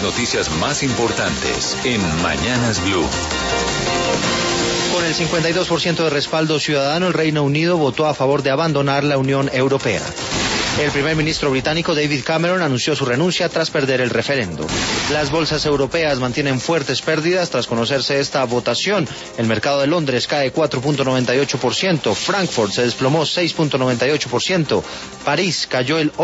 noticias más importantes en Mañanas Blue. Con el 52% de respaldo ciudadano, el Reino Unido votó a favor de abandonar la Unión Europea. El primer ministro británico David Cameron anunció su renuncia tras perder el referendo. Las bolsas europeas mantienen fuertes pérdidas tras conocerse esta votación. El mercado de Londres cae 4.98%, Frankfurt se desplomó 6.98%, París cayó el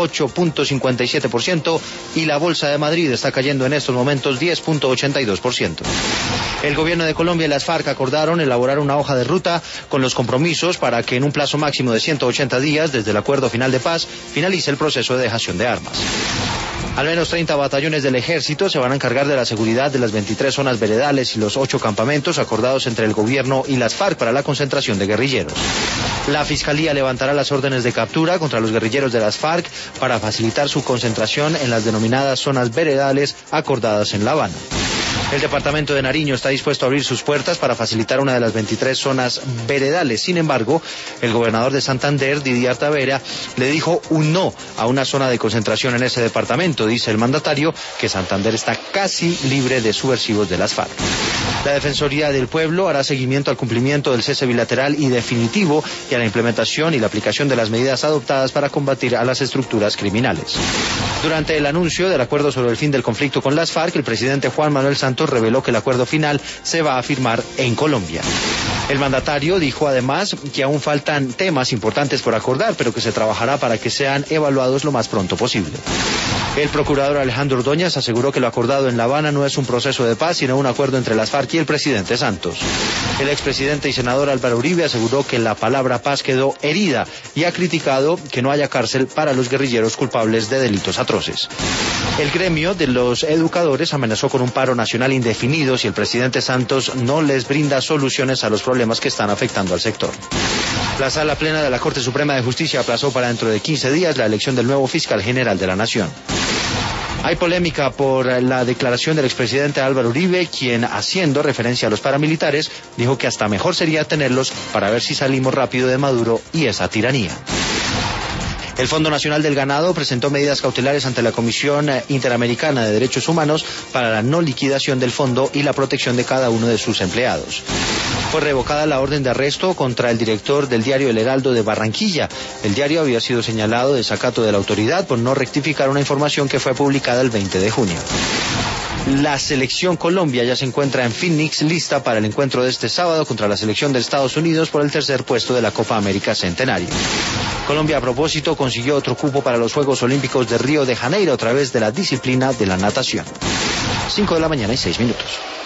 8.57% y la bolsa de Madrid está cayendo en estos momentos 10.82%. El gobierno de Colombia y las FARC acordaron elaborar una hoja de ruta con los compromisos para que en un plazo máximo de 180 días desde el acuerdo final de paz finalice el proceso de dejación de armas. Al menos 30 batallones del ejército se van a encargar de la seguridad de las 23 zonas veredales y los 8 campamentos acordados entre el gobierno y las FARC para la concentración de guerrilleros. La Fiscalía levantará las órdenes de captura contra los guerrilleros de las FARC para facilitar su concentración en las denominadas zonas veredales acordadas en La Habana. El departamento de Nariño está dispuesto a abrir sus puertas para facilitar una de las 23 zonas veredales. Sin embargo, el gobernador de Santander, Didier Tavera, le dijo un no a una zona de concentración en ese departamento. Dice el mandatario que Santander está casi libre de subversivos de las FARC. La Defensoría del Pueblo hará seguimiento al cumplimiento del cese bilateral y definitivo y a la implementación y la aplicación de las medidas adoptadas para combatir a las estructuras criminales. Durante el anuncio del acuerdo sobre el fin del conflicto con las FARC, el presidente Juan Manuel Santos reveló que el acuerdo final se va a firmar en Colombia. El mandatario dijo además que aún faltan temas importantes por acordar, pero que se trabajará para que sean evaluados lo más pronto posible. El procurador Alejandro Ordóñez aseguró que lo acordado en La Habana no es un proceso de paz, sino un acuerdo entre las FARC y el presidente Santos. El expresidente y senador Álvaro Uribe aseguró que la palabra paz quedó herida y ha criticado que no haya cárcel para los guerrilleros culpables de delitos atroces. El gremio de los educadores amenazó con un paro nacional indefinido si el presidente Santos no les brinda soluciones a los problemas que están afectando al sector. La Sala Plena de la Corte Suprema de Justicia aplazó para dentro de 15 días la elección del nuevo fiscal general de la Nación. Hay polémica por la declaración del expresidente Álvaro Uribe, quien, haciendo referencia a los paramilitares, dijo que hasta mejor sería tenerlos para ver si salimos rápido de Maduro y esa tiranía. El Fondo Nacional del Ganado presentó medidas cautelares ante la Comisión Interamericana de Derechos Humanos para la no liquidación del fondo y la protección de cada uno de sus empleados. Fue revocada la orden de arresto contra el director del diario El Heraldo de Barranquilla. El diario había sido señalado de desacato de la autoridad por no rectificar una información que fue publicada el 20 de junio. La selección Colombia ya se encuentra en Phoenix, lista para el encuentro de este sábado contra la selección de Estados Unidos por el tercer puesto de la Copa América Centenario. Colombia, a propósito, consiguió otro cupo para los Juegos Olímpicos de Río de Janeiro a través de la disciplina de la natación. 5 de la mañana y 6 minutos.